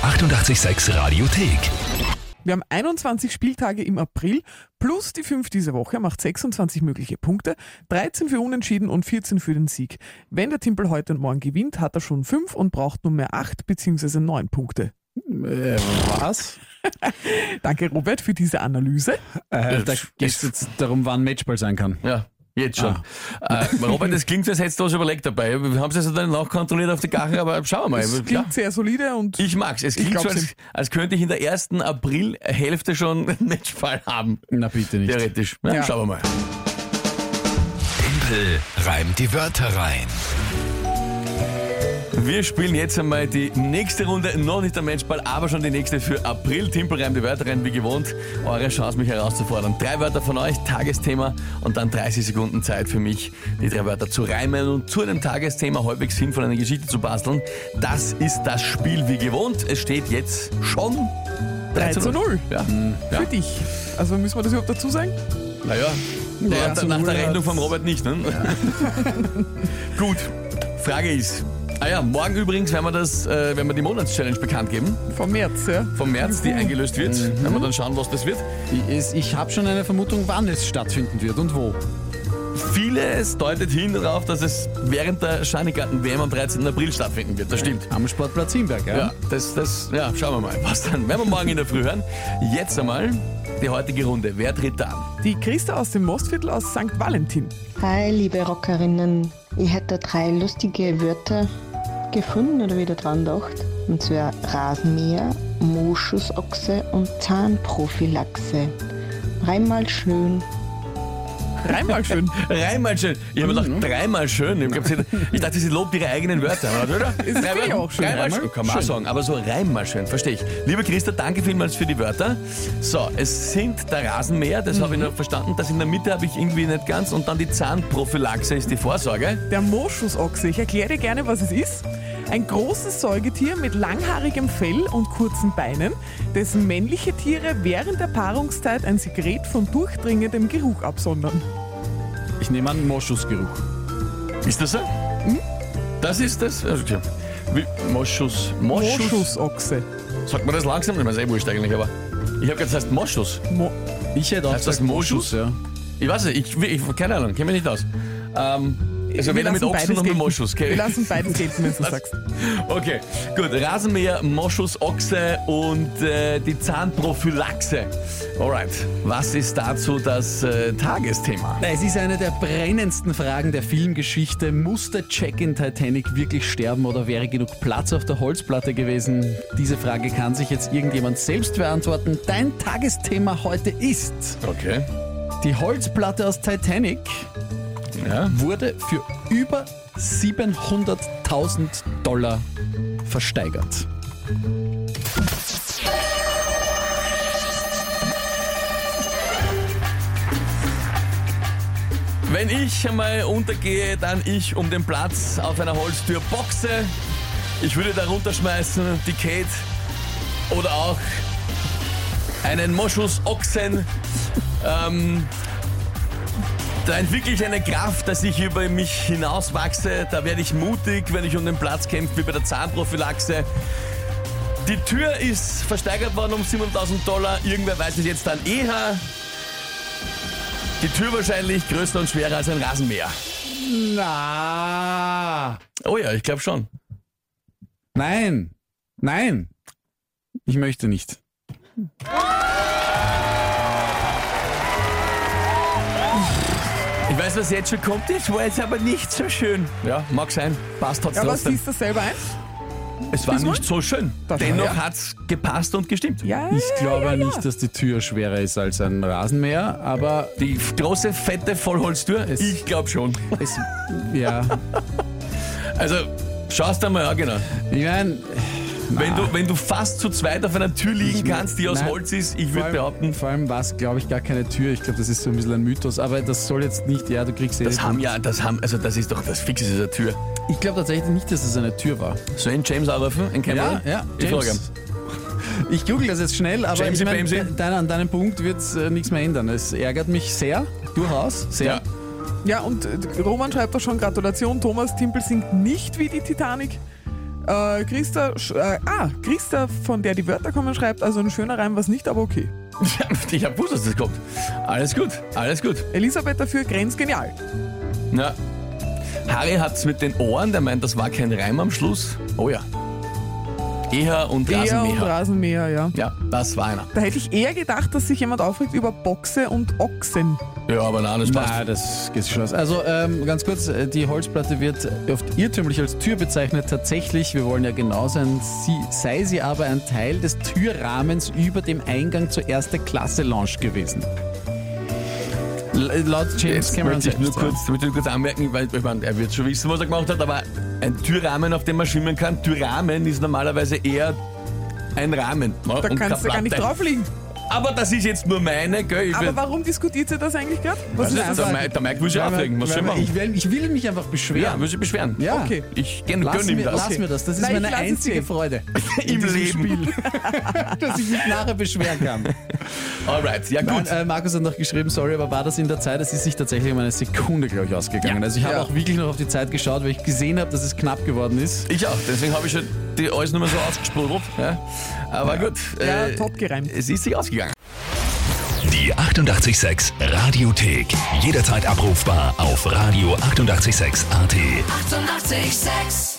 886 Radiothek. Wir haben 21 Spieltage im April plus die 5 diese Woche, macht 26 mögliche Punkte, 13 für Unentschieden und 14 für den Sieg. Wenn der Timpel heute und morgen gewinnt, hat er schon 5 und braucht nunmehr 8 bzw. 9 Punkte. Was? Danke Robert für diese Analyse. Da geht es jetzt darum, wann Matchball sein kann. Ja, jetzt schon. Robert, das klingt, als hättest du was überlegt dabei. Wir haben es also dann nachkontrolliert auf die Gache, aber schauen wir mal. Es klingt sehr solide und Ich mag's. Es klingt so, als könnte ich in der ersten Aprilhälfte schon einen Matchball haben. Na bitte nicht. Theoretisch. Ja. Schauen wir mal. Tempel reimt die Wörter rein. Wir spielen jetzt einmal die nächste Runde, noch nicht der Matchball, aber schon die nächste für April. Timpel reimt die Wörter rein, wie gewohnt. Eure Chance, mich herauszufordern. 3 Wörter von euch, Tagesthema und dann 30 Sekunden Zeit für mich, die 3 Wörter zu reimen und zu einem Tagesthema halbwegs sinnvoll eine Geschichte zu basteln. Das ist das Spiel wie gewohnt. Es steht jetzt schon 3:0. Ja. Für dich. Also müssen wir das überhaupt dazu sagen? Naja, nach der Rechnung vom Robert nicht. Ne? Ja. Gut, Frage ist... morgen übrigens werden wir die Monatschallenge bekannt geben. Vom März, ja. Vom März, die eingelöst wird. Werden wir dann schauen, was das wird. Ich habe schon eine Vermutung, wann es stattfinden wird und wo. Vieles deutet hin darauf, dass es während der Schanigarten-WM am 13. April stattfinden wird. Das stimmt. Am Sportplatz Himberg, ja? Ja, schauen wir mal. Was dann? Werden wir morgen in der Früh hören. Jetzt einmal die heutige Runde. Wer tritt da an? Die Christa aus dem Mostviertel aus St. Valentin. Hi, liebe Rockerinnen. Ich hätte 3 lustige Wörter gefunden oder wieder dran gedacht. Und zwar Rasenmäher, Moschusochse und Zahnprophylaxe. Dreimal schön. Dreimal schön. Dreimal schön. Ich habe mir gedacht, 3-mal schön. Ich dachte, sie lobt ihre eigenen Wörter, oder? Ist wirklich auch schön. Dreimal schön. Kann man auch sagen, aber so Reimal schön, verstehe ich. Liebe Christa, danke vielmals für die Wörter. So, es sind der Rasenmäher, das habe ich noch verstanden. Das in der Mitte habe ich irgendwie nicht ganz. Und dann die Zahnprophylaxe ist die Vorsorge. Der Moschusochse, ich erkläre dir gerne, was es ist. Ein großes Säugetier mit langhaarigem Fell und kurzen Beinen, dessen männliche Tiere während der Paarungszeit ein Sekret von durchdringendem Geruch absondern. Ich nehme an, Moschusgeruch. Ist das so? Das ist das? Okay. Moschusochse. Sagt man das langsam? Ich meine, das ist wurscht eigentlich, aber ich habe gerade gesagt Moschus. Ich hätte auch Heißt das gesagt Moschus? ja. Ich weiß nicht, ich keine Ahnung, kenne mich nicht aus. Also Wir weder mit lassen Ochsen beides noch mit gelten. Moschus. Okay. Wir lassen beides gelten, wenn du sagst. Okay, gut. Rasenmäher, Moschusochse und die Zahnprophylaxe. Alright, was ist dazu das Tagesthema? Es ist eine der brennendsten Fragen der Filmgeschichte. Muss der Jack in Titanic wirklich sterben oder wäre genug Platz auf der Holzplatte gewesen? Diese Frage kann sich jetzt irgendjemand selbst beantworten. Dein Tagesthema heute ist: Okay. Die Holzplatte aus Titanic Ja. wurde für über $700.000 versteigert. Wenn ich einmal untergehe, dann ich um den Platz auf einer Holztür boxe. Ich würde da runterschmeißen, die Kate oder auch einen Moschusochsen. Da entwickle ich eine Kraft, dass ich über mich hinauswachse. Da werde ich mutig, wenn ich um den Platz kämpfe, wie bei der Zahnprophylaxe. Die Tür ist versteigert worden um $700.000. Irgendwer weiß es jetzt dann eher. Die Tür wahrscheinlich größer und schwerer als ein Rasenmäher. Na. Oh ja, ich glaube schon. Nein. Ich möchte nicht. Ich weiß, was jetzt schon kommt. Das war jetzt aber nicht so schön. Ja, mag sein. Passt hat's Ja, aber trotzdem. siehst du selber ein? Es war Diesmal? nicht so schön. Das Dennoch war ja. hat's gepasst und gestimmt. Ja, Ich glaube nicht, dass die Tür schwerer ist als ein Rasenmäher, aber Die große, fette Vollholztür? Ich glaube schon. es, ja, Also, schaust dir mal an, genau. ich meine, Wenn du fast zu zweit auf einer Tür liegen kannst, die aus Nein. Holz ist, ich würde behaupten, vor allem war es, glaube ich, gar keine Tür. Ich glaube, das ist so ein bisschen ein Mythos, aber das soll jetzt nicht, ja, du kriegst das ist doch das Fix ist eine Tür. Ich glaube tatsächlich nicht, dass es eine Tür war. Soll ich einen James anrufen? Einen Cameron? Ja, Ich frage ihn. James. Ich google das jetzt schnell, aber Jamesy ich mein, Bamesy. an deinem Punkt wird es nichts mehr ändern. Es ärgert mich sehr, durchaus, sehr. Ja. Ja, und Roman schreibt doch schon: Gratulation, Thomas, Timpel singt nicht wie die Titanic. Christa, Christa, von der die Wörter kommen, schreibt, also ein schöner Reim, was nicht, aber okay. Ich hab gewusst, dass das kommt. Alles gut, alles gut. Elisabeth dafür, grenzgenial. Ja. Harry hat's mit den Ohren, der meint, das war kein Reim am Schluss. Oh ja. Eher und Eher und Rasenmäher. Rasenmäher, ja. Ja, das war einer. Da hätte ich eher gedacht, dass sich jemand aufregt über Boxe und Ochsen. Ja, aber nein, das passt. Na, das geht schon aus. Also ganz kurz, die Holzplatte wird oft irrtümlich als Tür bezeichnet. Tatsächlich, wir wollen ja genau sein, sei sie aber ein Teil des Türrahmens über dem Eingang zur erste Klasse Lounge gewesen. Laut James Jetzt Cameron möchte ich selbst. nur kurz anmerken, weil ich meine, er wird schon wissen, was er gemacht hat, aber ein Türrahmen, auf dem man schwimmen kann, Türrahmen ist normalerweise eher ein Rahmen. Ne? Da und kannst du keine gar nicht Platte. drauf liegen. Aber das ist jetzt nur meine, gell? Aber warum diskutiert sie das eigentlich gerade? Was ist das? Der Mike will sich aufregen, was soll ich machen? Ich will mich einfach Ja, beschweren. will sich beschweren. Ja. Okay. Ich gönn Lass ihm mir das. das. Das ist Nein, ich meine lass es einzige dir. Freude Im diesem Leben. Spiel, dass ich mich nachher beschweren kann. Alright, ja gut. Nein, Markus hat noch geschrieben, sorry, aber war das in der Zeit? Es ist sich tatsächlich um eine Sekunde, glaube ich, ausgegangen. Ja. Also ich habe Ja. auch wirklich noch auf die Zeit geschaut, weil ich gesehen habe, dass es knapp geworden ist. Ich auch, deswegen habe ich schon die alles nur mal so ausgesprudelt. Ja. Aber gut, Ja, top gereimt. es ist sich ausgegangen. Die 88,6 Radiothek. Jederzeit abrufbar auf radio886.at. 88,6. Eighty-eight, sex.